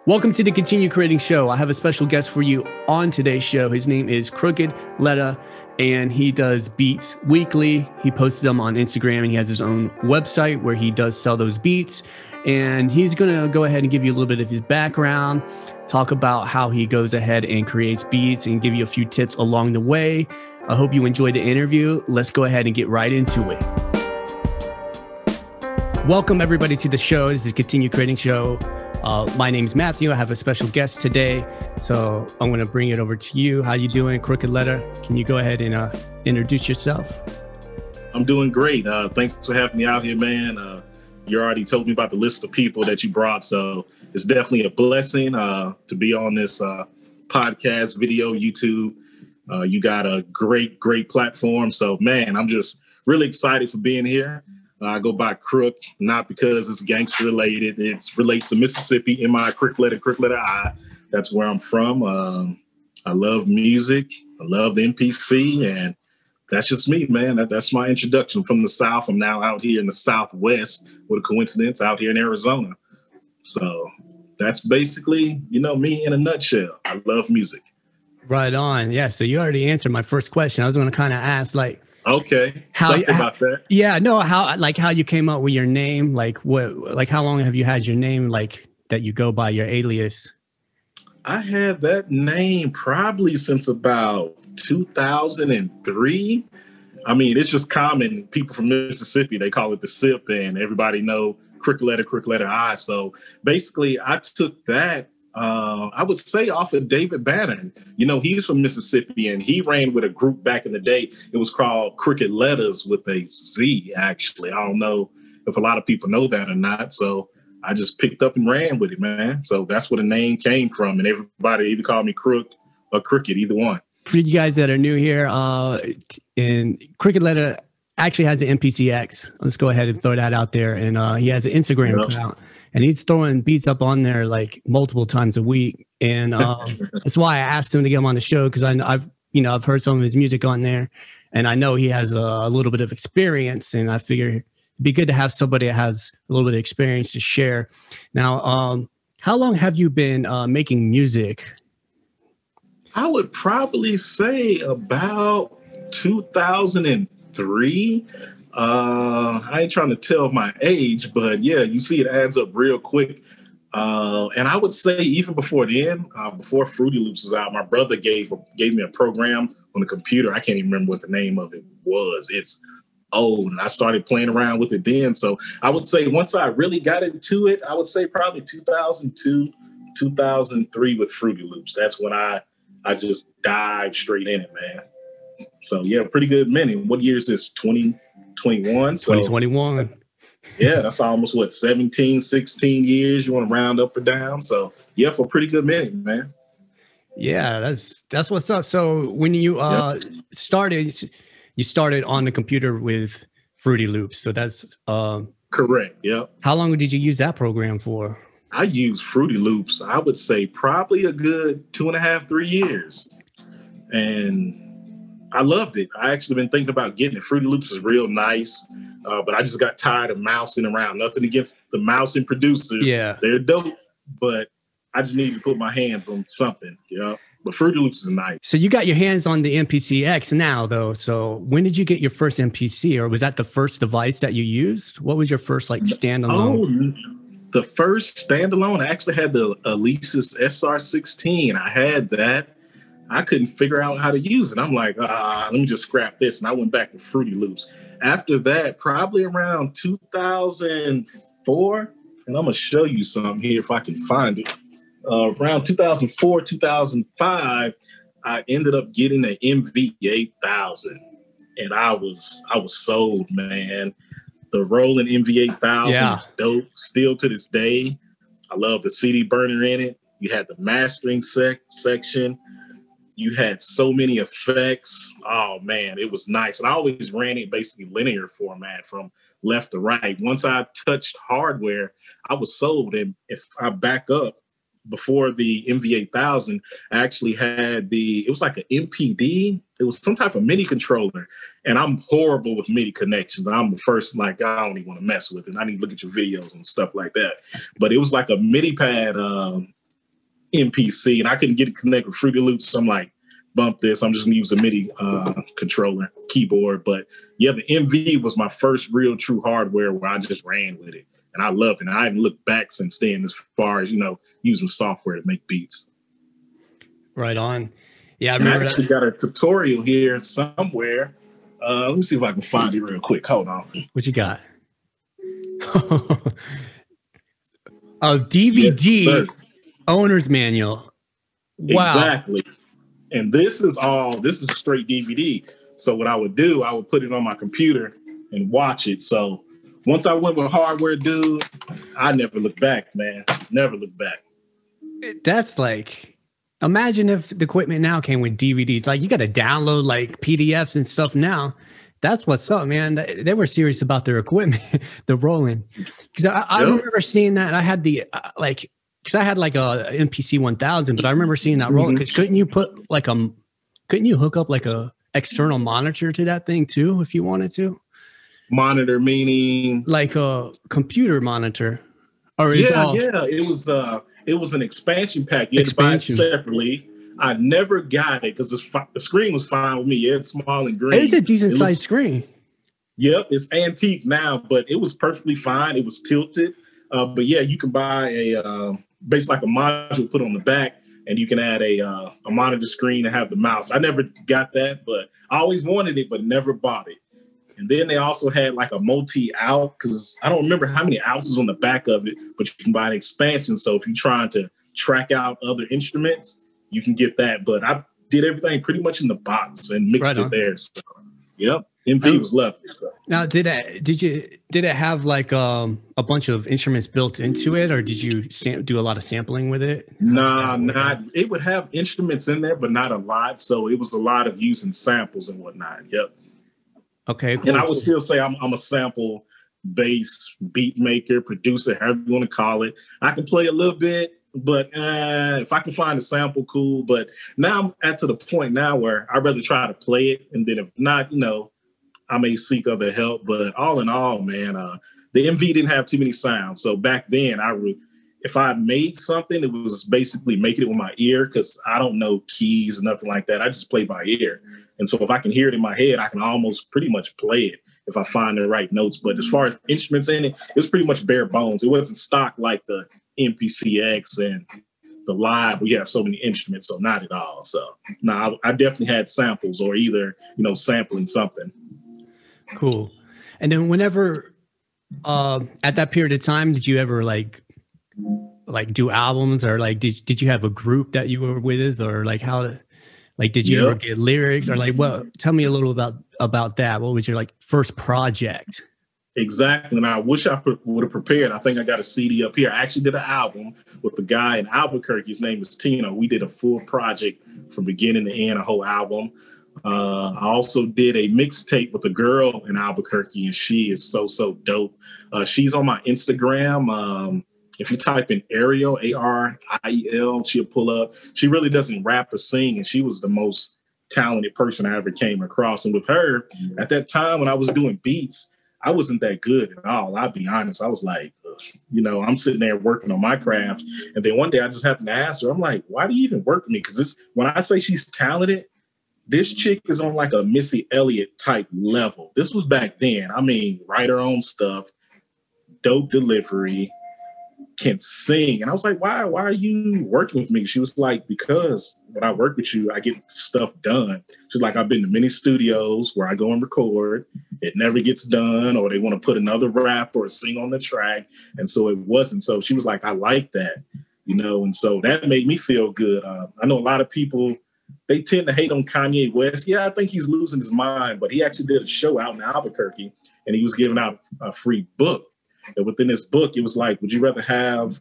Welcome to the Continue Creating Show. I have a special guest for you on today's show. His name is Crooked Letter, and he does beats weekly. He posts them on Instagram, and he has his own website where he does sell those beats. And he's going to go ahead and give you a little bit of his background, talk about how he goes ahead and creates beats, and give you a few tips along the way. I hope you enjoyed the interview. Let's go ahead and get right into it. Welcome, everybody, to the show. This is Continue Creating Show. My name's Matthew. I have a special guest today, so I'm going to bring it over to you. How you doing, Crooked Letter? Can you go ahead and introduce yourself? I'm doing great. Thanks for having me out here, man. You already told me about the list of people that you brought, so it's definitely a blessing to be on this podcast, video, YouTube. You got a great platform. So, man, I'm just really excited for being here. I go by Crook, not because it's gangster related. It relates to Mississippi in my Crook letter I. That's where I'm from. I love music. I love the MPC, and that's just me, man. That's my introduction from the South. I'm now out here in the Southwest, with a coincidence, out here in Arizona. So that's basically, me in a nutshell. I love music. Right on. Yeah. So you already answered my first question. I was going to kind of ask, okay. Something about that. Yeah. No. How you came up with your name? How long have you had your name? That you go by your alias? I had that name probably since about 2003. I mean, it's just common. People from Mississippi, they call it the SIP, and everybody know Crooked Letter I. So basically, I took that. I would say off of David Banner. He's from Mississippi, and he ran with a group back in the day. It was called Crooked Letters with a Z, actually. I don't know if a lot of people know that or not. So I just picked up and ran with it, man. So that's where the name came from. And everybody either called me Crook or Crooked, either one. For you guys that are new here, and Crooked Letter actually has an MPCX. Let's go ahead and throw that out there. And he has an Instagram account. And he's throwing beats up on there multiple times a week. And that's why I asked him to get him on the show, because I've heard some of his music on there, and I know he has a little bit of experience, and I figure it'd be good to have somebody that has a little bit of experience to share. Now, how long have you been making music? I would probably say about 2003. I ain't trying to tell my age, but yeah, you see it adds up real quick. And I would say even before then, before Fruity Loops was out, my brother gave me a program on the computer. I can't even remember what the name of it was. It's old, and I started playing around with it then. So I would say once I really got into it, I would say probably 2002, 2003 with Fruity Loops. That's when I just dived straight in it, man. So yeah, pretty good many. What year is this? 2021? So 2021. Yeah, that's almost 17, 16 years. You want to round up or down? So yeah, for a pretty good minute, man. Yeah, that's what's up. So when you started, you started on the computer with Fruity Loops. So that's correct. Yeah. How long did you use that program for? I used Fruity Loops, I would say probably a good 2.5, 3 years. And I loved it. I actually been thinking about getting it. Fruity Loops is real nice, but I just got tired of mousing around. Nothing against the mousing producers. Yeah. They're dope, but I just need to put my hands on something, But Fruity Loops is nice. So you got your hands on the MPCX now, though. So when did you get your first MPC, or was that the first device that you used? What was your first standalone? Oh, the first standalone, I actually had the Alesis SR16. I had that. I couldn't figure out how to use it. I'm like, let me just scrap this. And I went back to Fruity Loops. After that, probably around 2004, and I'm going to show you something here if I can find it. Around 2004, 2005, I ended up getting an MV8000. And I was sold, man. The Roland MV8000 is dope still to this day. I love the CD burner in it. You had the mastering section. You had so many effects. Oh, man, it was nice. And I always ran it basically linear format from left to right. Once I touched hardware, I was sold. And if I back up, before the MV8000, I actually had it was like an MPD. It was some type of MIDI controller. And I'm horrible with MIDI connections. I'm the first, I don't even want to mess with it. I need to look at your videos and stuff like that. But it was like a MIDI pad MPC, and I couldn't get it connected with Fruity Loops. So I'm like, bump this. I'm just gonna use a MIDI controller keyboard. But yeah, the MV was my first real true hardware where I just ran with it, and I loved it. And I haven't looked back since then as far as using software to make beats. Right on. Yeah, I remember. I actually got a tutorial here somewhere. Let me see if I can find it real quick. Hold on. What you got? A DVD yes, owner's manual. Wow. Exactly. And this is straight DVD. So what I would do, I would put it on my computer and watch it. So once I went with hardware, dude, I never looked back, man. Never looked back. That's like, imagine if the equipment now came with DVDs. Like, you got to download like PDFs and stuff now. That's what's up, man. They were serious about their equipment, the Roland. Because I remember seeing that. I had the because I had like a MPC 1000, but I remember seeing that Roland. Because couldn't you hook up like a external monitor to that thing too if you wanted to? Monitor meaning like a computer monitor, or it was an expansion pack. You had to buy it separately. I never got it because the screen was fine with me. Yeah, it's small and green. It's a decent sized screen. Yep, it's antique now, but it was perfectly fine. It was tilted. But yeah, you can buy basically like a module put on the back, and you can add a monitor screen and have the mouse. I never got that, but I always wanted it, but never bought it. And then they also had like a multi-out, because I don't remember how many outs is on the back of it, but you can buy an expansion. So if you're trying to track out other instruments, you can get that. But I did everything pretty much in the box and mixed it there. So, yep, MV was lovely. So. Now, did it have like a bunch of instruments built into it, or did you do a lot of sampling with it? Nah, not. It would have instruments in there, but not a lot. So it was a lot of using samples and whatnot. Yep. Okay, cool. And I would still say I'm a sample bass beat maker, producer, however you want to call it. I can play a little bit, but if I can find a sample, cool. But now I'm to the point now where I'd rather try to play it, and then if not, I may seek other help. But all in all, man, the MV didn't have too many sounds. So back then, if I made something, it was basically making it with my ear, because I don't know keys or nothing like that. I just play by ear. And so if I can hear it in my head, I can almost pretty much play it if I find the right notes. But as far as instruments in it, it was pretty much bare bones. It wasn't stock like the MPCX and the Live, where you have so many instruments. So not at all. So no, I definitely had samples, or either, sampling something. Cool. And then whenever, at that period of time, did you ever like do albums, or like, did you have a group that you were with, or like did you ever get lyrics, or like, well, tell me a little about that. What was your like first project? Exactly. And I wish I would have prepared. I think I got a CD up here. I actually did an album with a guy in Albuquerque. His name is Tino. We did a full project from beginning to end, a whole album. I also did a mixtape with a girl in Albuquerque, and she is so dope. She's on my Instagram. If you type in Ariel, Ariel, she'll pull up. She really doesn't rap or sing, and she was the most talented person I ever came across. And with her, at that time when I was doing beats, I wasn't that good at all. I'll be honest. I was like, I'm sitting there working on my craft. And then one day I just happened to ask her, I'm like, why do you even work with me? Because when I say she's talented, this chick is on like a Missy Elliott type level. This was back then. I mean, write her own stuff, dope delivery, can sing. And I was like, why are you working with me? She was like, because when I work with you, I get stuff done. She's like, I've been to many studios where I go and record. It never gets done, or they want to put another rap or sing on the track. And so it wasn't. So she was like, I like that, and so that made me feel good. I know a lot of people, they tend to hate on Kanye West. Yeah, I think he's losing his mind, but he actually did a show out in Albuquerque, and he was giving out a free book. And within this book, it was like, would you rather have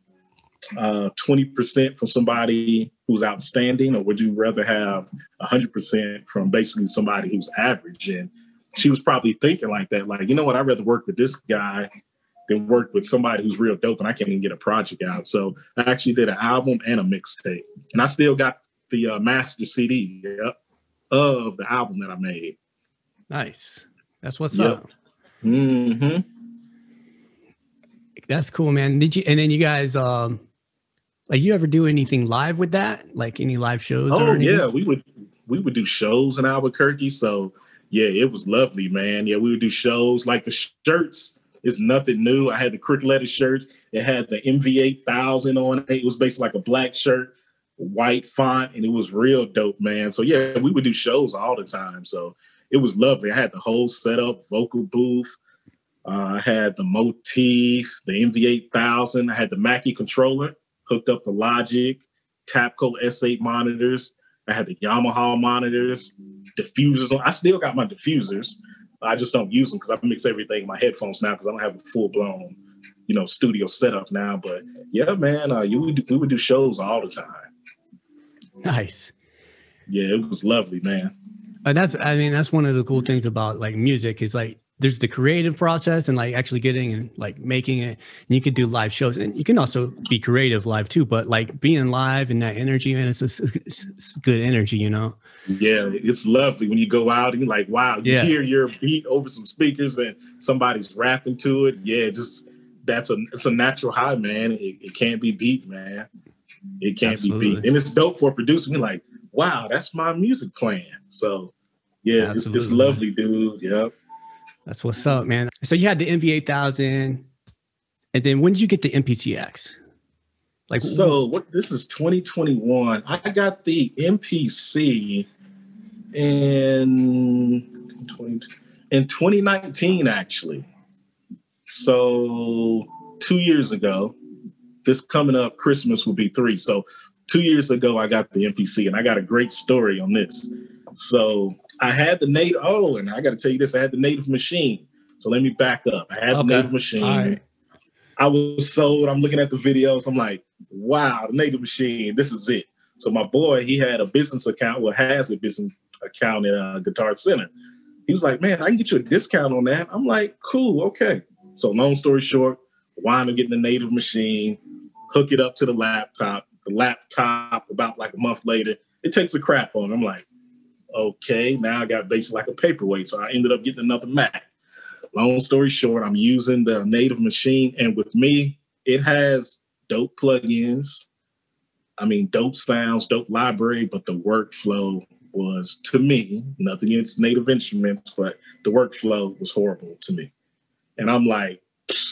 20% from somebody who's outstanding, or would you rather have 100% from basically somebody who's average? And she was probably thinking like that, like, you know what, I'd rather work with this guy than work with somebody who's real dope and I can't even get a project out. So I actually did an album and a mixtape, and I still got the master CD of the album that I made. Nice. That's what's up. Mm-hmm. That's cool, man. And then you guys, Like, you ever do anything live with that? Like any live shows or Oh anything? yeah, we would do shows in Albuquerque. So yeah, it was lovely, man. Yeah, we would do shows. Like the shirts is nothing new. I had the Cricket Letter shirts. It had the MV8000 on it. It was basically like a black shirt, white font, and it was real dope, man. So yeah, we would do shows all the time. So it was lovely. I had the whole setup, vocal booth. I had the motif, the MV8000. I had the Mackie controller hooked up to Logic, Tapco S8 monitors. I had the Yamaha monitors, diffusers. I still got my diffusers. I just don't use them because I mix everything in my headphones now because I don't have a full blown, studio setup now. But yeah, man, we would do shows all the time. Nice. Yeah, it was lovely, man. That's one of the cool things about like music is like there's the creative process and like actually getting and like making it. And you could do live shows and you can also be creative live too. But like being live and that energy, man, it's good energy, Yeah, it's lovely when you go out and you're like, wow, you hear your beat over some speakers and somebody's rapping to it. Yeah, it's a natural high, man. It can't be beat, man. It can't Absolutely. Be beat. And it's dope for a producer. You're like, wow, that's my music playing. So yeah, it's lovely, dude. Yep. That's what's up, man. So you had the MV8000, and then when did you get the MPCX? This is 2021. I got the MPC in 2019, actually. So 2 years ago, this coming up Christmas will be 3. So 2 years ago, I got the MPC, and I got a great story on this. So I had the native. Oh, and I got to tell you this: I had the native machine. So let me back up. I had the native machine. Right. I was sold. I'm looking at the videos. I'm like, wow, the native machine. This is it. So my boy, he had a business account. Well, has a business account in Guitar Center. He was like, man, I can get you a discount on that. I'm like, cool, okay. So long story short, wind up getting the native machine, hook it up to the laptop. The laptop, about like a month later, it takes a crap on. I'm like, okay, now I got basically like a paperweight. So I ended up getting another Mac. Long story short, I'm using the native machine. And with me, it has dope plugins. I mean, dope sounds, dope library, but the workflow was, to me, nothing against Native Instruments, but the workflow was horrible to me. And I'm like,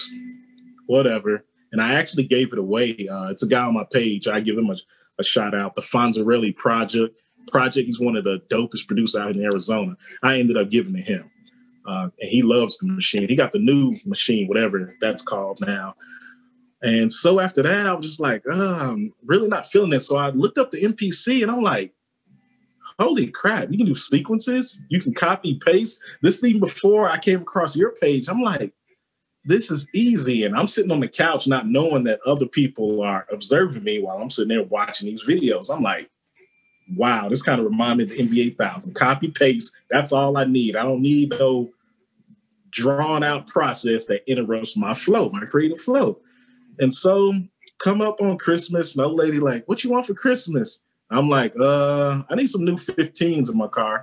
whatever. And I actually gave it away. It's a guy on my page. I give him a shout out, the Fonzarelli Project. He's one of the dopest producers out in Arizona. I ended up giving to him. And he loves the machine. He got the new machine, whatever that's called now. And so after that, I was just like, I'm really not feeling it. So I looked up the MPC and I'm like, holy crap, you can do sequences. You can copy, paste. This is even before I came across your page. I'm like, this is easy. And I'm sitting on the couch not knowing that other people are observing me while I'm sitting there watching these videos. I'm like, wow, this kind of reminded me of the MV8000. Copy, paste, that's all I need. I don't need no drawn out process that interrupts my flow, my creative flow. And so come up on Christmas, and old lady like, what you want for Christmas? I'm like, I need some new 15s in my car.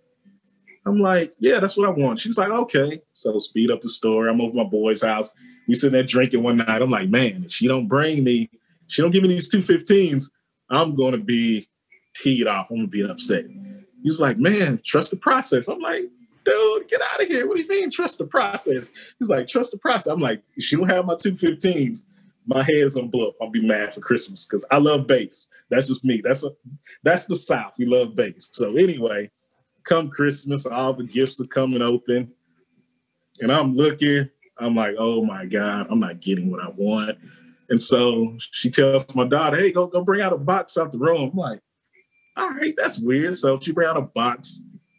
I'm like, yeah, that's what I want. She was like, okay. So speed up the story. I'm over my boy's house. We sitting there drinking one night. I'm like, man, if she don't give me these 215s, I'm going to be teed off. I'm going to be upset. He was like, man, trust the process. I'm like, dude, get out of here. What do you mean trust the process? He's like, trust the process. I'm like, if she don't have my 215s, my head's going to blow up. I'll be mad for Christmas because I love bass. That's just me. That's the South. We love bass. So anyway, come Christmas, all the gifts are coming open. And I'm looking, I'm like, oh my God, I'm not getting what I want. And so she tells my daughter, hey, go bring out a box out the room. I'm like, all right, that's weird. So she bring out a box.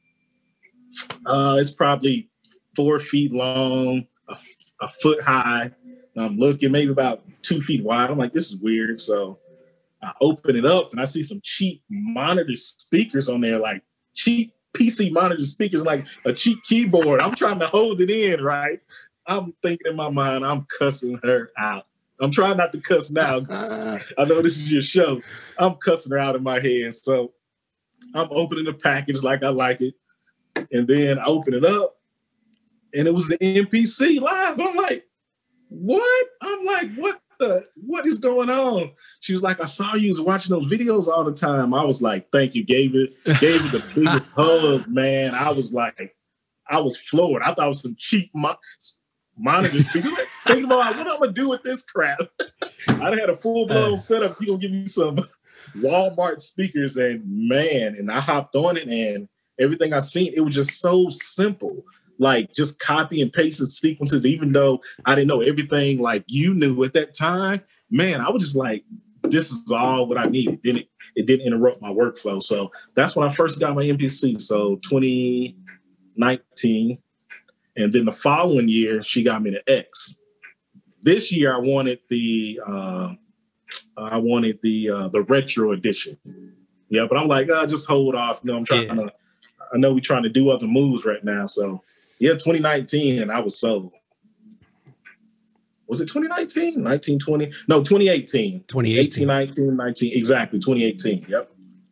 It's probably 4 feet long, a foot high. I'm looking, maybe about 2 feet wide. I'm like, this is weird. So I open it up and I see some cheap monitor speakers on there, like cheap PC monitor speakers, like a cheap keyboard. I'm trying to hold it in, right? I'm thinking in my mind, I'm cussing her out. I'm trying not to cuss now because I know this is your show. I'm cussing her out in my head. So I'm opening the package like I like it. And then I open it up and it was the MPC live. I'm like, what? I'm like, what? What is going on? She was like, I saw you was watching those videos all the time. I was like, thank you. Gave it the biggest hug, man. I was floored. I thought it was some cheap monitor speaker. Think about what I'm gonna do with this crap. I had a full-blown setup. You gonna give me some Walmart speakers, and man, and I hopped on it, and everything I seen, it was just so simple. Like just copy and paste the sequences, even though I didn't know everything like you knew at that time. Man, I was just like, this is all what I needed. It didn't interrupt my workflow. So that's when I first got my MPC. So 2019. And then the following year, she got me the X. This year, I wanted the retro edition. Yeah, but I'm like, just hold off. No, I know we're trying to do other moves right now. So yeah, 2019, and I was sold. Was it 2019? 1920? No, 2018. 2018. 19, exactly, 2018. Yep.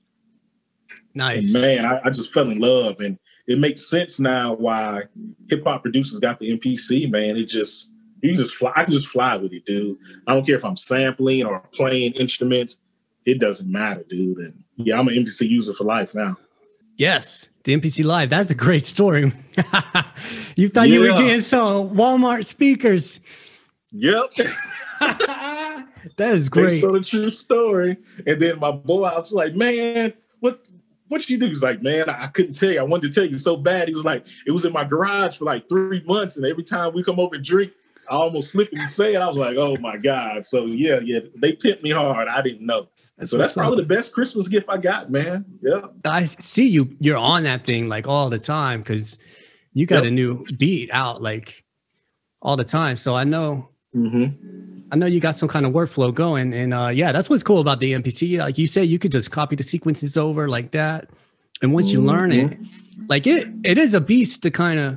Nice. And man, I just fell in love, and it makes sense now why hip hop producers got the MPC, man. You can just fly. I can just fly with it, dude. I don't care if I'm sampling or playing instruments. It doesn't matter, dude. And yeah, I'm an MPC user for life now. Yes, the MPC Live. That's a great story. You thought you were getting some Walmart speakers. Yep. That is great. That's a true story. And then my boy, I was like, man, what you do? He's like, man, I couldn't tell you. I wanted to tell you so bad. He was like, it was in my garage for like 3 months. And every time we come over and drink, I almost slip and say it. I was like, oh my God. So yeah, they pimped me hard. I didn't know. So that's probably the best Christmas gift I got, man. Yeah. I see you're on that thing like all the time because you got a new beat out like all the time. So I know you got some kind of workflow going. And yeah, that's what's cool about the MPC. Like you say, you could just copy the sequences over like that. And once you learn it, like it is a beast to kind of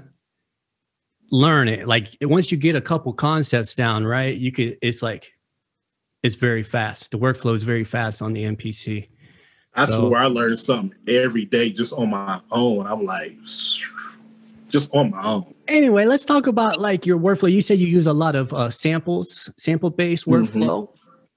learn it. Like once you get a couple concepts down, right, it's very fast. The workflow is very fast on the MPC. I swear I learned something every day just on my own. I'm like, just on my own. Anyway, let's talk about like your workflow. You said you use a lot of sample-based workflow.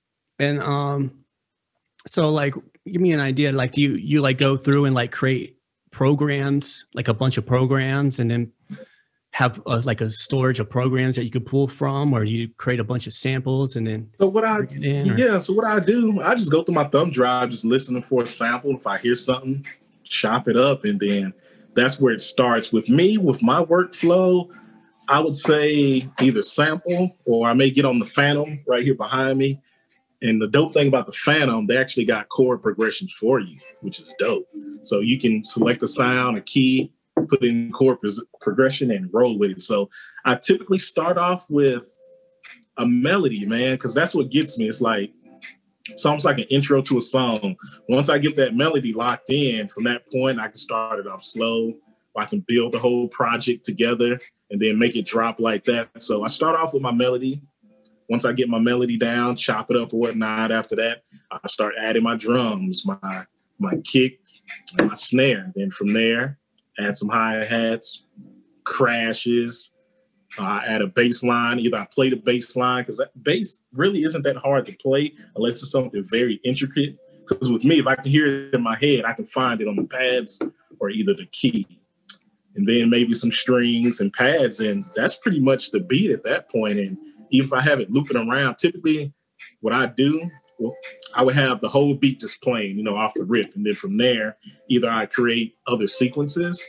And so like, give me an idea. Like, do you like go through and like create programs, like a bunch of programs, and then have like a storage of programs that you could pull from, or you create a bunch of samples and then so what I do, I just go through my thumb drive, just listening for a sample. If I hear something, chop it up, and then that's where it starts. With me, with my workflow, I would say either sample or I may get on the Phantom right here behind me. And the dope thing about the Phantom, they actually got chord progressions for you, which is dope. So you can select a sound, a key, put in chord progression and roll with it. So I typically start off with a melody, man, because that's what gets me. It's like it's almost like an intro to a song. Once I get that melody locked in, from that point, I can start it off slow. I can build the whole project together and then make it drop like that. So I start off with my melody. Once I get my melody down, chop it up or whatnot. After that, I start adding my drums, my kick, and my snare. Then from there, add some hi-hats, crashes, add a bass line. Either I play the bass line, because that bass really isn't that hard to play unless it's something very intricate. Because with me, if I can hear it in my head, I can find it on the pads or either the key. And then maybe some strings and pads, and that's pretty much the beat at that point. And even if I have it looping around, typically what I do, I would have the whole beat just playing, off the rip. And then from there, either I create other sequences,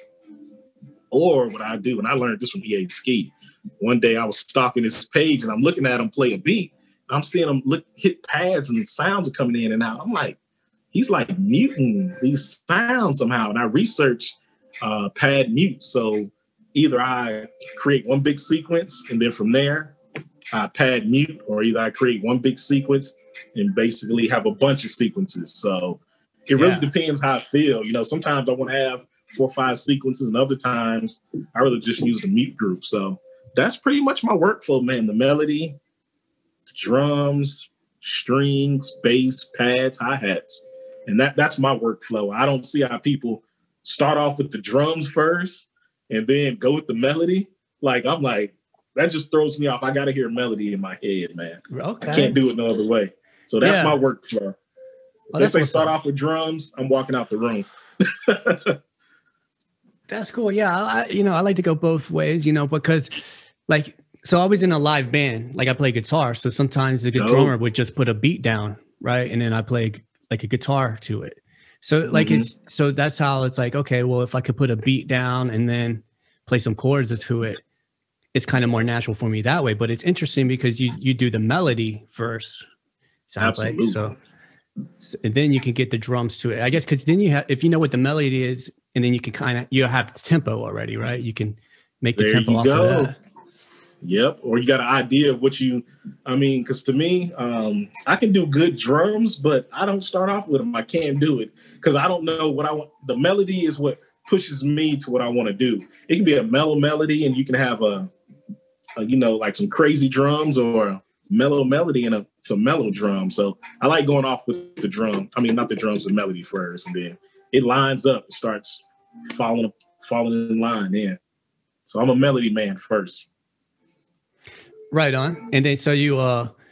or what I do, and I learned this from EA Ski. One day I was stalking his page and I'm looking at him play a beat. I'm seeing him hit pads and sounds are coming in and out. I'm like, he's like muting these sounds somehow. And I researched pad mute. So either I create one big sequence and then from there I pad mute, or either I create one big sequence and basically have a bunch of sequences. So it really depends how I feel. Sometimes I want to have 4 or 5 sequences, and other times I really just use the mute group. So that's pretty much my workflow, man. The melody, the drums, strings, bass, pads, hi-hats. And that's my workflow. I don't see how people start off with the drums first and then go with the melody. Like, I'm like, that just throws me off. I got to hear melody in my head, man. Okay. I can't do it no other way. So that's my workflow. If they say start off with drums, I'm walking out the room. That's cool. Yeah. I like to go both ways, because like, so I was in a live band, like I play guitar. So sometimes the drummer would just put a beat down. Right. And then I play like a guitar to it. So like, so that's how it's like, okay, well, if I could put a beat down and then play some chords to it, it's kind of more natural for me that way. But it's interesting because you do the melody first. Sounds Absolutely. Like so, and then you can get the drums to it, I guess, because then you have, if you know what the melody is, and then you can you have the tempo already, right? You can make the tempo off of that. Yep. Or you got an idea of because to me, I can do good drums, but I don't start off with them. I can't do it because I don't know what I want. The melody is what pushes me to what I want to do. It can be a mellow melody and you can have like some crazy drums, or a mellow melody and some mellow drums. So I like going off with the drum. I mean, not the drums, the melody first, and then it lines up. It starts falling in line. Yeah. So I'm a melody man first. Right on. And then so you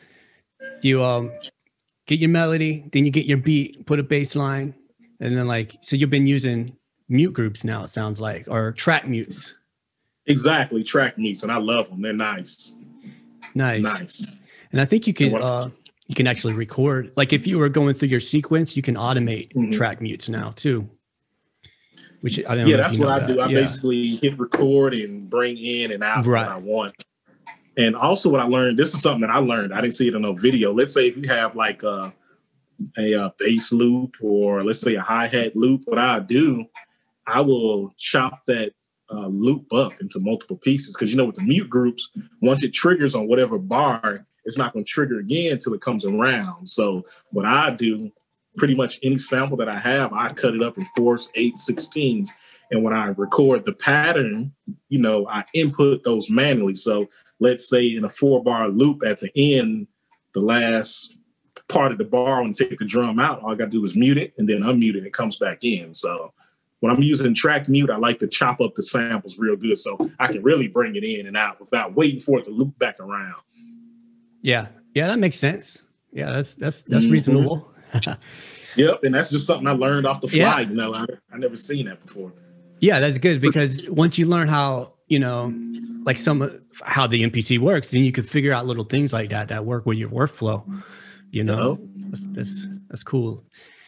get your melody, then you get your beat, put a bass line, and then so you've been using mute groups now, it sounds like, or track mutes. Exactly, track mutes, and I love them. They're nice. Nice. And I think you can actually record. Like if you were going through your sequence, you can automate track mutes now too. Which I don't know. That's what I do. I basically hit record and bring in and out what I want. And also what I learned, this is something that I learned. I didn't see it in no video. Let's say if you have like a bass loop, or let's say a hi-hat loop, what I do, I will chop that loop up into multiple pieces. Because with the mute groups, once it triggers on whatever bar, it's not going to trigger again until it comes around. So what I do, pretty much any sample that I have, I cut it up in 4s, 8s, 16s. And when I record the pattern, I input those manually. So let's say in a 4-bar loop at the end, the last part of the bar, when you take the drum out, all I got to do is mute it and then unmute it. It comes back in. So when I'm using track mute, I like to chop up the samples real good so I can really bring it in and out without waiting for it to loop back around. Yeah, that makes sense. Yeah, that's reasonable. Yep, and that's just something I learned off the fly. Yeah. I never seen that before. Yeah, that's good, because once you learn how how the MPC works, then you can figure out little things like that work with your workflow. That's cool.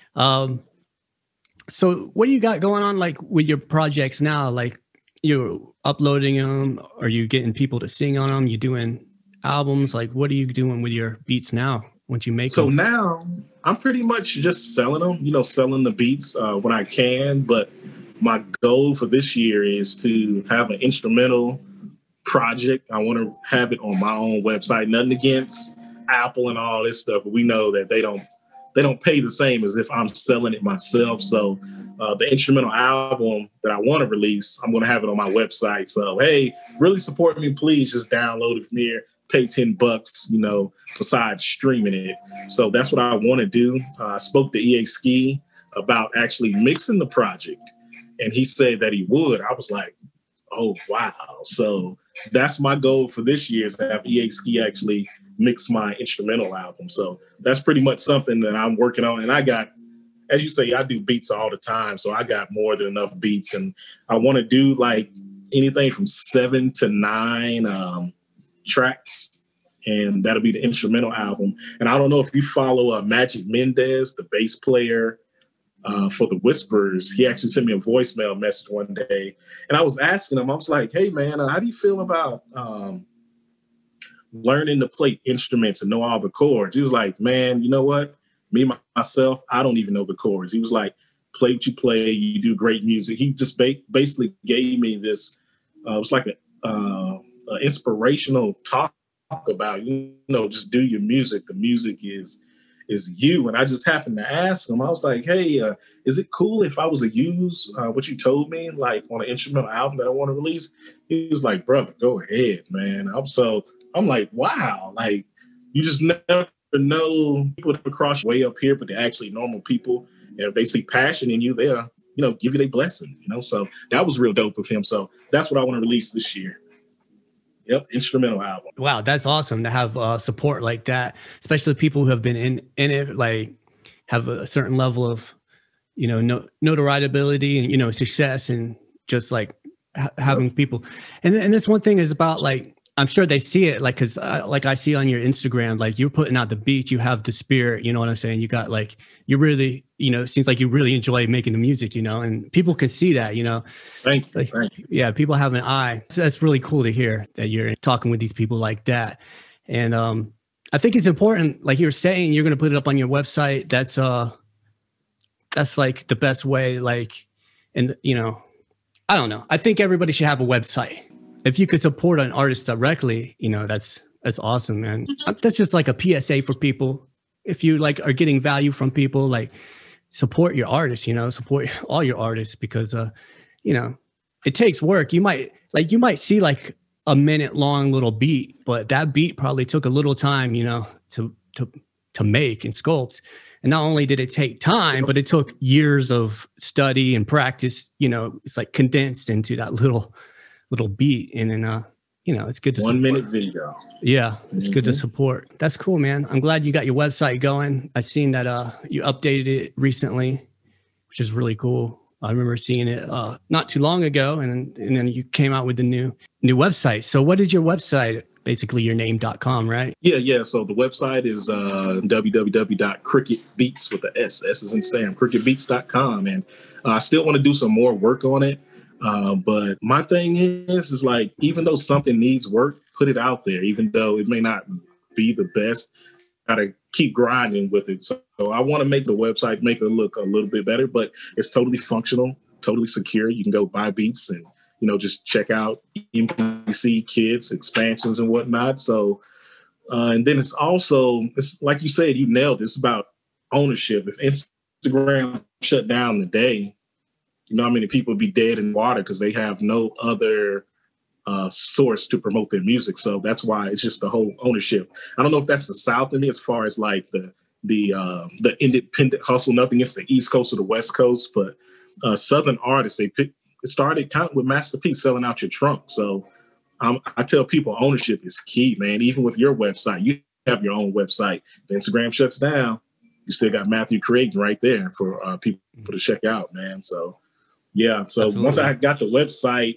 So what do you got going on with your projects now? Like you're uploading them? Are you getting people to sing on them? You doing albums? Like what are you doing with your beats now once you make them? So now I'm pretty much just selling them, selling the beats when I can. But my goal for this year is to have an instrumental project. I want to have it on my own website. Nothing against Apple and all this stuff, but we know that they don't pay the same as if I'm selling it myself. So the instrumental album that I want to release, I'm going to have it on my website. So, hey, really support me, please. Just download it from here. Pay $10, besides streaming it. So that's what I want to do. I spoke to EA Ski about actually mixing the project, and he said that he would. I was like, oh, wow. So that's my goal for this year, is to have EA Ski actually mix my instrumental album. So that's pretty much something that I'm working on. And I got, as you say, I do beats all the time. So I got more than enough beats. And I want to do anything from 7 to 9 tracks. And that'll be the instrumental album. And I don't know if you follow Magic Mendez, the bass player for the Whispers. He actually sent me a voicemail message one day. And I was asking him, I was like, hey, man, how do you feel about learning to play instruments and know all the chords? He was like, man, you know what? Me, myself, I don't even know the chords. He was like, play what you play. You do great music. He just basically gave me this, it was like a inspirational talk about, just do your music. The music is you. And I just happened to ask him, I was like, hey, is it cool if I was to use what you told me, on an instrumental album that I want to release? He was like, brother, go ahead, man. I'm like, wow, you just never know people that cross way up here, but they're actually normal people. And if they see passion in you, they'll, give you their blessing, So that was real dope with him. So that's what I want to release this year. Yep, instrumental album. Wow, that's awesome to have support like that, especially people who have been in it, like have a certain level of, you know, notoriety and, you know, success, and just like having people. And this one thing is about, like, I'm sure they see it, like, cause like I see on your Instagram, like you're putting out the beats, you have the spirit, you know what I'm saying? You got like, you really, you know, it seems like you really enjoy making the music, you know, and people can see that, you know. Thank you. Like, Thank you. yeah, people have an eye. So that's really cool to hear that you're talking with these people like that. And I think it's important, like you were saying, you're going to put it up on your website. That's like the best way, like, and you know, I don't know. I think everybody should have a website. If you could support an artist directly, you know, that's awesome, man. That's just like a PSA for people. If you like are getting value from people, like, support your artists, you know, support all your artists, because you know, it takes work. You might see like a minute long little beat, but that beat probably took a little time, you know, to make and sculpt. And not only did it take time, but it took years of study and practice. You know, it's like condensed into that little beat. And then you know, it's good to 1 minute video. Yeah, it's good to support. That's cool, man. I'm glad you got your website going. I seen that you updated it recently, which is really cool. I remember seeing it not too long ago, and then you came out with the new website. So what is your website? Basically your name.com, right? Yeah. So the website is www.cricketbeats with the S is in Sam, cricketbeats.com. And I still want to do some more work on it. But my thing is like, even though something needs work, put it out there, even though it may not be the best. Gotta keep grinding with it. So I want to make the website, make it look a little bit better, but it's totally functional, totally secure. You can go buy beats and, you know, just check out MPC Kids expansions and whatnot. So, and then it's like you said, you nailed it. It's about ownership. If Instagram shut down today, you know how many people would be dead in water because they have no other source to promote their music. So that's why it's just the whole ownership. I don't know if that's the South in it, as far as like the independent hustle, nothing against the East Coast or the West Coast, but Southern artists, it started kind of with Master P selling out your trunk. So I tell people ownership is key, man. Even with your website, you have your own website. If Instagram shuts down, you still got Matthew creating right there for people to check out, man. So yeah. So Absolutely. Once I got the website,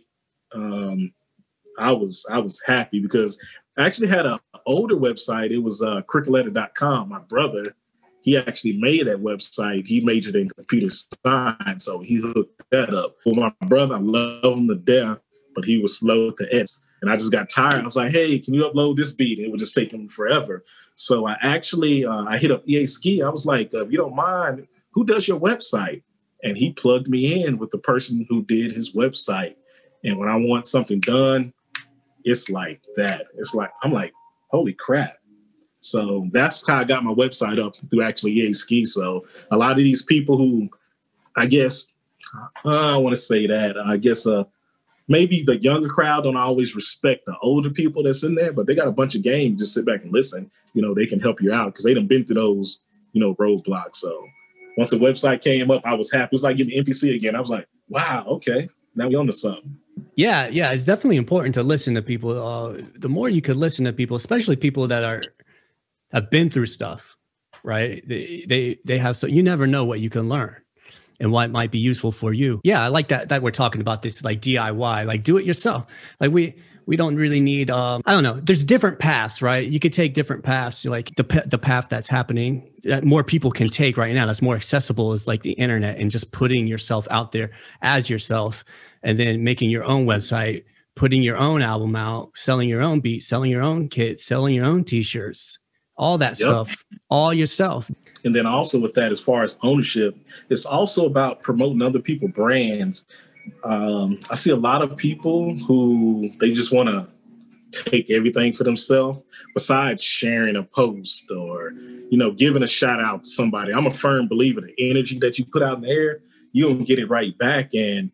I was happy because I actually had an older website. It was cricketletter.com. My brother, he actually made that website. He majored in computer science, so he hooked that up. Well, my brother, I love him to death, but he was slow to edit. And I just got tired. I was like, hey, can you upload this beat? And it would just take him forever. So I actually, I hit up EA Ski. I was like, if you don't mind, who does your website? And he plugged me in with the person who did his website. And when I want something done, it's like that. It's like, I'm like, holy crap. So that's how I got my website up, through actually EA Ski. So a lot of these people who, I guess, I don't want to say that. I guess maybe the younger crowd don't always respect the older people that's in there, but they got a bunch of game. Just sit back and listen. You know, they can help you out because they done been through those, you know, roadblocks. So once the website came up, I was happy. It was like getting MPC again. I was like, wow, okay, now we on to something. Yeah, it's definitely important to listen to people. The more you could listen to people, especially people that have been through stuff, right? They have, so you never know what you can learn and what might be useful for you. Yeah, I like that we're talking about this, like DIY, like do it yourself. Like we don't really need, I don't know. There's different paths, right? You could take different paths, like the path that's happening that more people can take right now. That's more accessible is like the internet and just putting yourself out there as yourself, and then making your own website, putting your own album out, selling your own beats, selling your own kits, selling your own t-shirts, all that stuff, all yourself. And then also with that, as far as ownership, it's also about promoting other people's brands. I see a lot of people who they just want to take everything for themselves besides sharing a post or, you know, giving a shout out to somebody. I'm a firm believer the energy that you put out in the air, you don't get it right back. And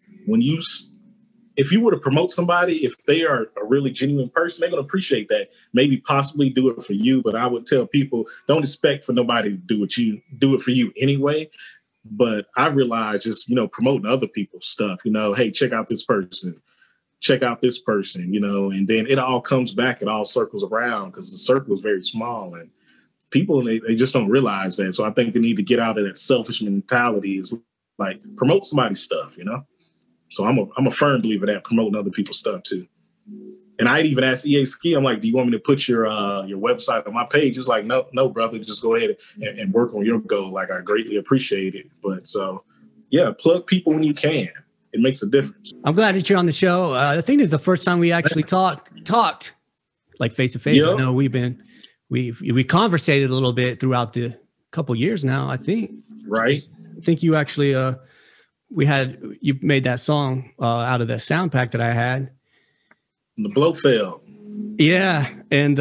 if you were to promote somebody, if they are a really genuine person, they're going to appreciate that. Maybe possibly do it for you. But I would tell people, don't expect for nobody to do it for you anyway. But I realize just, you know, promoting other people's stuff, you know, hey, check out this person. check out this person, you know, and then it all comes back, it all circles around because the circle is very small and people, they just don't realize that. So I think they need to get out of that selfish mentality. Is like promote somebody's stuff, you know? So I'm a firm believer that promoting other people's stuff too. And I'd even asked EA Ski, I'm like, do you want me to put your website on my page? It's like, no, brother, just go ahead and work on your goal. Like, I greatly appreciate it. But so, yeah, plug people when you can. It makes a difference. I'm glad that you're on the show. I think it's the first time we actually talked like face to face. I know we conversated a little bit throughout the couple years now, I think. Right. I think you actually, you made that song out of the sound pack that I had. The Blofeld. Yeah. And,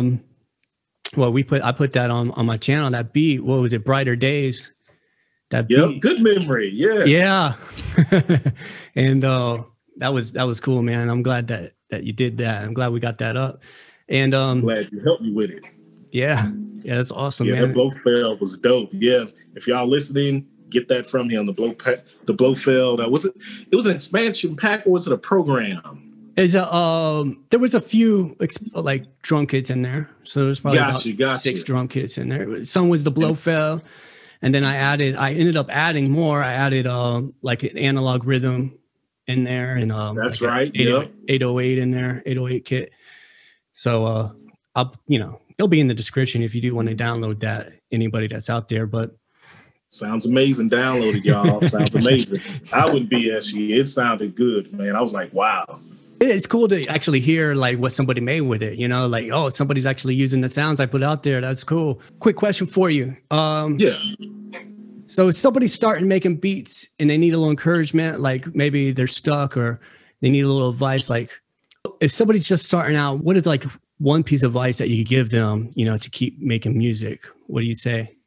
I put that on my channel, that beat. What was it? Brighter Days. That beat. Good memory. Yes. Yeah. And that was cool, man. I'm glad that you did that. I'm glad we got that up. And I'm glad you helped me with it. Yeah, that's awesome, man. The Blofeld was dope. Yeah. If y'all listening, get that from him. The Blofeld. It was an expansion pack, or was it a program? There was a few like drum kits in there, so there's probably about 6 drum kits in there. Some was the Blofeld, and then I ended up adding more. I added like an analog rhythm in there, and that's like right, 808 in there, 808 kit. So it'll be in the description if you do want to download that. Anybody that's out there, but. Sounds amazing. Download it, y'all. Sounds amazing. I wouldn't BS you. It sounded good, man. I was like, wow. It's cool to actually hear like what somebody made with it, you know, like, oh, somebody's actually using the sounds I put out there. That's cool. Quick question for you. Yeah. So if somebody's starting making beats and they need a little encouragement, like maybe they're stuck or they need a little advice, like if somebody's just starting out, what is like one piece of advice that you could give them, you know, to keep making music? What do you say?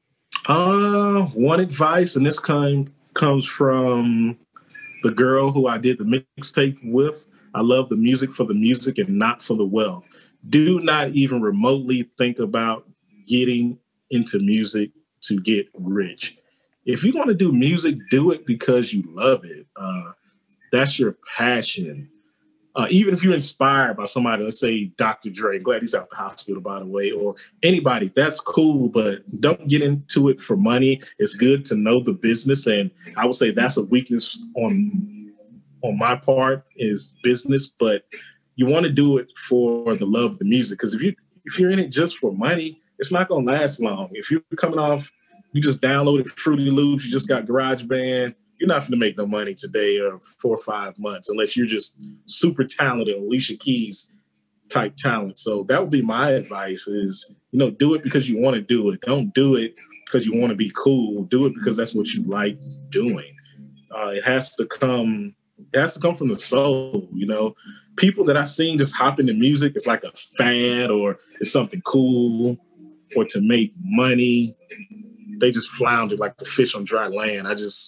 One advice, and this comes from the girl who I did the mixtape with. I love the music for the music and not for the wealth. Do not even remotely think about getting into music to get rich. If you want to do music, do it because you love it. That's your passion. Even if you're inspired by somebody, let's say Dr. Dre, glad he's out the hospital, by the way, or anybody, that's cool, but don't get into it for money. It's good to know the business. And I would say that's a weakness on my part is business, but you want to do it for the love of the music. Because if you're in it just for money, it's not going to last long. If you're coming off, you just downloaded Fruity Loops, you just got GarageBand, you're not going to make no money today or 4 or 5 months unless you're just super talented, Alicia Keys type talent. So that would be my advice is, do it because you want to do it. Don't do it because you want to be cool. Do it because that's what you like doing. It has to come from the soul, People that I've seen just hop into music, it's like a fad or it's something cool or to make money. They just flounder like a fish on dry land.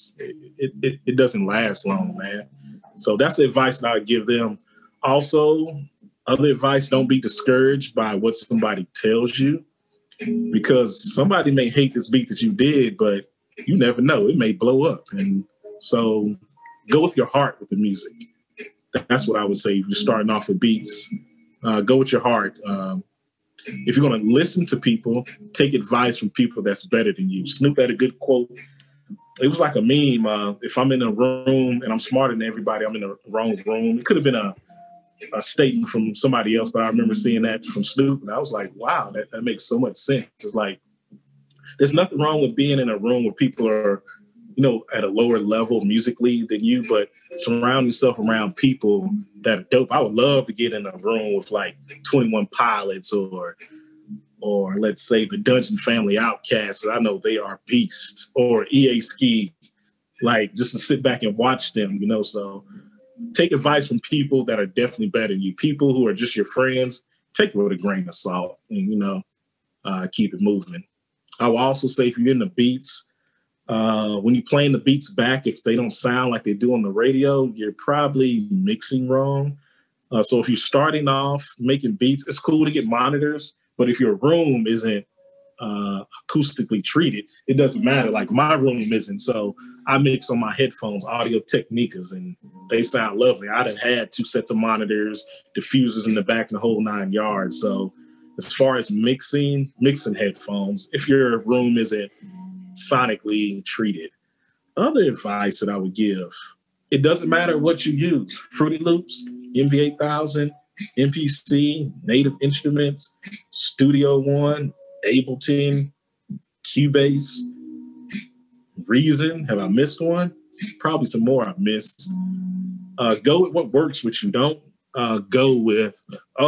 It doesn't last long, man. So that's the advice that I would give them. Also, other advice, don't be discouraged by what somebody tells you, because somebody may hate this beat that you did, but you never know. It may blow up. And so go with your heart with the music. That's what I would say. If you're starting off with beats, go with your heart. If you're going to listen to people, take advice from people that's better than you. Snoop had a good quote. It was like a meme. If I'm in a room and I'm smarter than everybody, I'm in the wrong room. It could have been a statement from somebody else, but I remember seeing that from Snoop, and I was like, wow, that makes so much sense. It's like, there's nothing wrong with being in a room where people are, at a lower level musically than you, but surround yourself around people that are dope. I would love to get in a room with like 21 Pilots or let's say the Dungeon Family Outcasts. I know they are beasts, or EA Ski, like just to sit back and watch them, so take advice from people that are definitely better than you. People who are just your friends, take it with a grain of salt and, keep it moving. I will also say if you're in the beats, when you're playing the beats back, if they don't sound like they do on the radio, you're probably mixing wrong. So if you're starting off making beats, it's cool to get monitors, but if your room isn't acoustically treated, it doesn't matter. Like my room isn't. So I mix on my headphones, Audio Technicas, and they sound lovely. I done had 2 sets of monitors, diffusers in the back, and the whole 9 yards. So as far as mixing headphones, if your room isn't sonically treated. Other advice that I would give, it doesn't matter what you use. Fruity Loops, MV8000, MPC, Native Instruments, Studio One, Ableton, Cubase, Reason. Have I missed one? Probably some more I've missed. Go with what works, what you don't. Go with,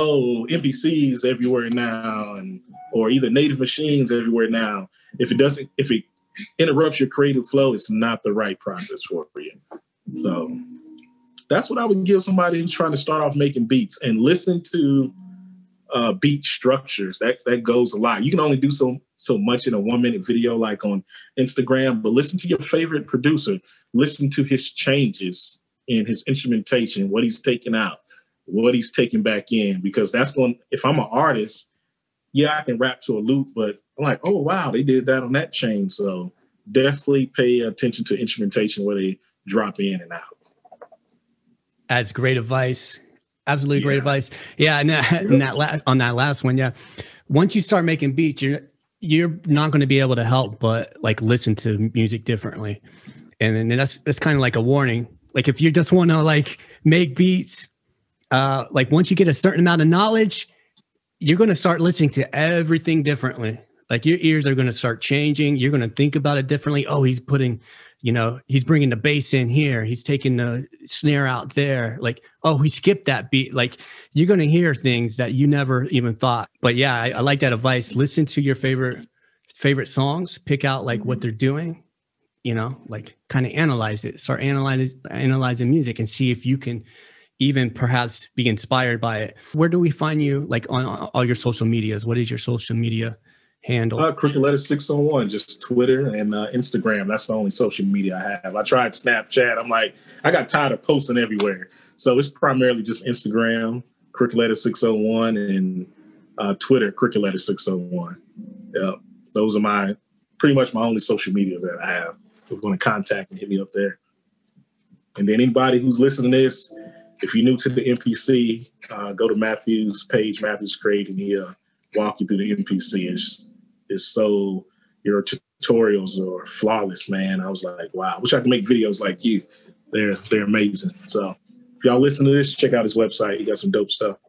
MPCs everywhere now, or either Native Machines everywhere now. If it interrupts your creative flow, it's not the right process for you. So that's what I would give somebody who's trying to start off making beats, and listen to beat structures. That goes a lot. You can only do so much in a 1-minute video like on Instagram, but listen to your favorite producer. Listen to his changes in his instrumentation, what he's taking out, what he's taking back in, because that's going, if I'm an artist, yeah, I can rap to a loop, but I'm like, oh, wow, they did that on that chain. So definitely pay attention to instrumentation where they drop in and out. That's great advice. Absolutely great advice. Yeah, and that last one, yeah. Once you start making beats, you're not going to be able to help but like listen to music differently. And then that's kind of like a warning. Like if you just want to like make beats, like once you get a certain amount of knowledge, you're going to start listening to everything differently. Like your ears are going to start changing. You're going to think about it differently. Oh, he's putting, he's bringing the bass in here. He's taking the snare out there. Like, oh, he skipped that beat. Like you're going to hear things that you never even thought. But yeah, I like that advice. Listen to your favorite songs, pick out like what they're doing, like kind of analyze it, start analyzing music and see if you can even perhaps be inspired by it. Where do we find you like on all your social medias? What is your social media handle? Crooked Letter 601, just Twitter and Instagram. That's the only social media I have. I tried Snapchat. I'm like, I got tired of posting everywhere. So it's primarily just Instagram, Crooked Letter 601, and Twitter, Crooked Letter 601. Yep. Those are pretty much my only social media that I have. So if you want to contact me, hit me up there. And then anybody who's listening to this, if you're new to the MPC, go to Matthew's page, Matthew's Create, and he'll walk you through the MPC. It's so, your tutorials are flawless, man. I was like, wow, I wish I could make videos like you. They're amazing. So if y'all listen to this, check out his website. He got some dope stuff.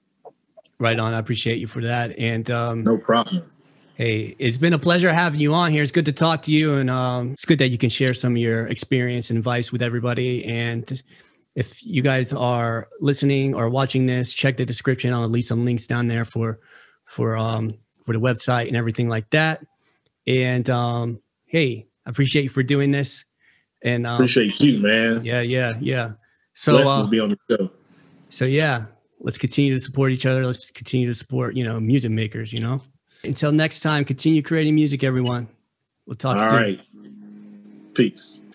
Right on. I appreciate you for that. And no problem. Hey, it's been a pleasure having you on here. It's good to talk to you. And it's good that you can share some of your experience and advice with everybody. And if you guys are listening or watching this, check the description. I'll leave some links down there for the website and everything like that. And hey, I appreciate you for doing this. And appreciate you, man. Yeah. So blessings be on the show. So yeah, let's continue to support each other. Let's continue to support, music makers, Until next time, continue creating music, everyone. We'll talk soon. All right. Peace.